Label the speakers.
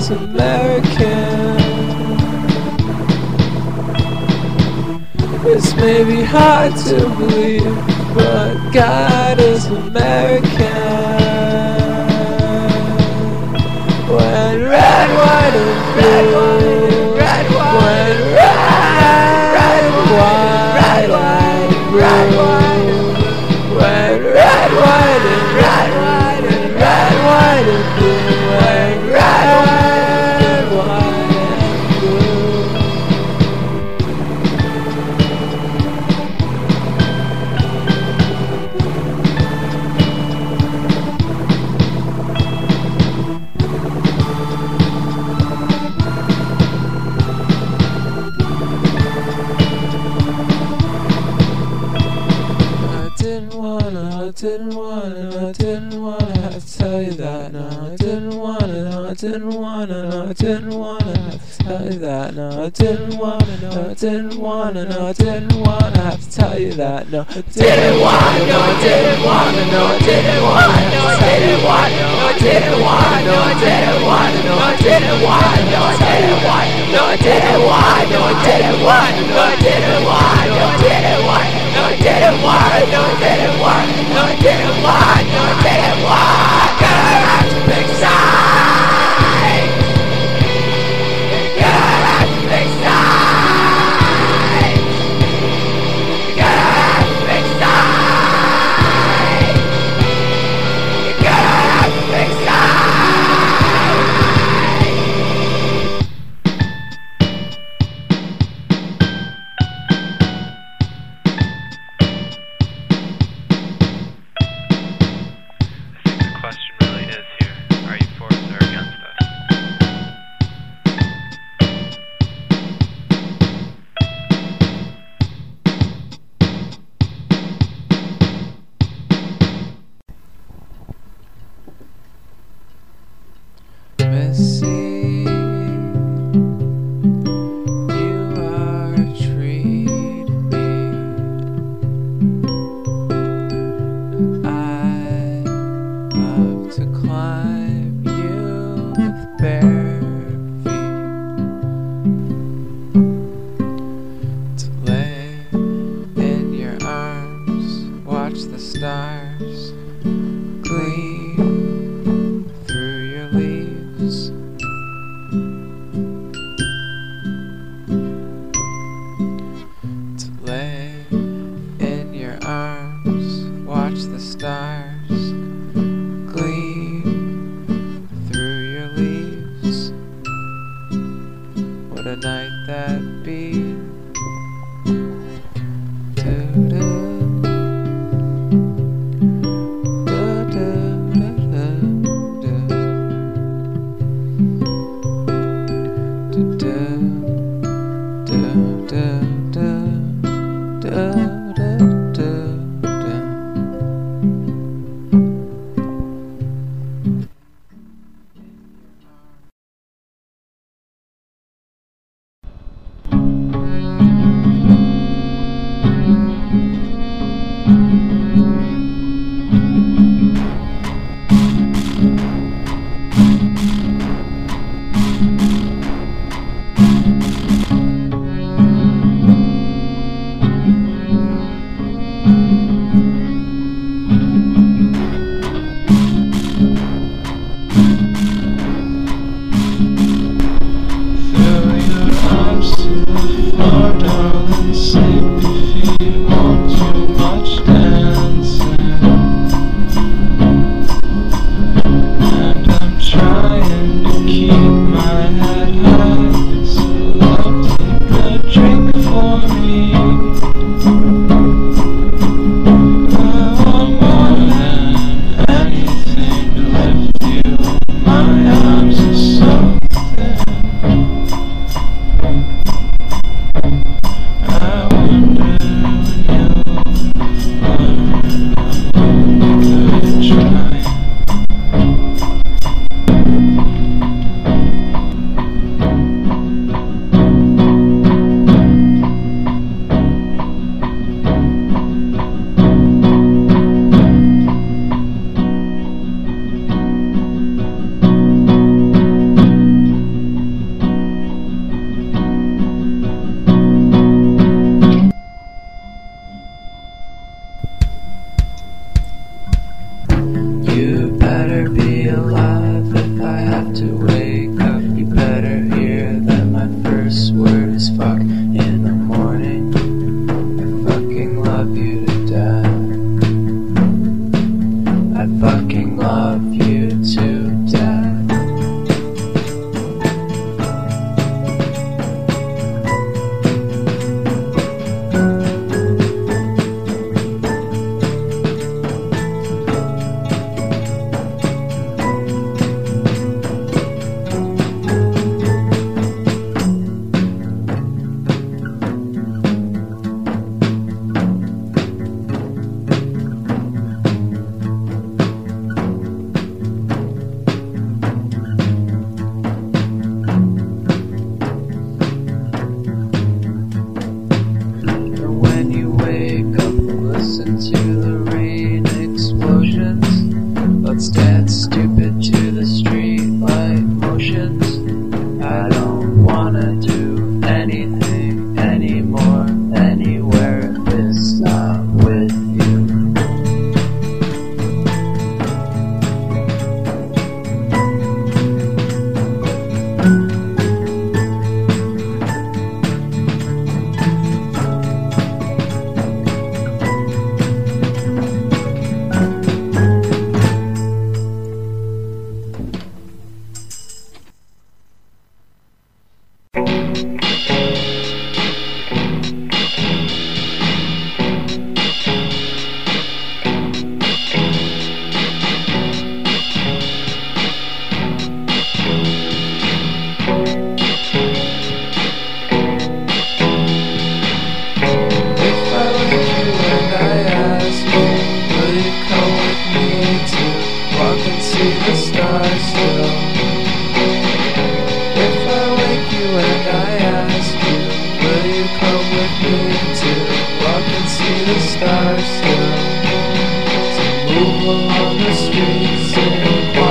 Speaker 1: is American. This may be hard to believe, but God is American. When red, white, and blue, red, when red, white, and blue, when red, white, and red, white, and red, white, and blue, when red, white, and blue. I didn't wanna have to tell you that. No, I didn't wanna, no, I didn't wanna, no, I didn't wanna have to tell you that. No, I didn't wanna, no, I didn't wanna, no, I didn't wanna have to tell you that. No, I didn't wanna, no, I didn't wanna, no, I didn't wanna, no, I didn't wanna, no, I didn't wanna, no, I didn't wanna, no, I didn't wanna, no, I didn't wanna, no, I didn't wanna, no, I didn't wanna, no, I didn't wanna, no, I didn't wanna. No, I didn't want, no, I didn't want, no, I didn't want, no, I didn't want. Gotta have to pick sides. Gotta have to pick sides. Gotta have to pick sides. You gotta have to pick sides. Missy, you are a treat me. I love to climb you with bare feet, to lay in your arms, watch the stars gleam through your leaves. To lay in your arms, watch the stars gleam through your leaves. What a night that'd be.
Speaker 2: emotions. I don't wanna do anything anymore, anywhere if it's not with you.
Speaker 1: See the stars still. If I wake you and I ask you, will you come with me to walk and see the stars still? To move along the streets in quiet.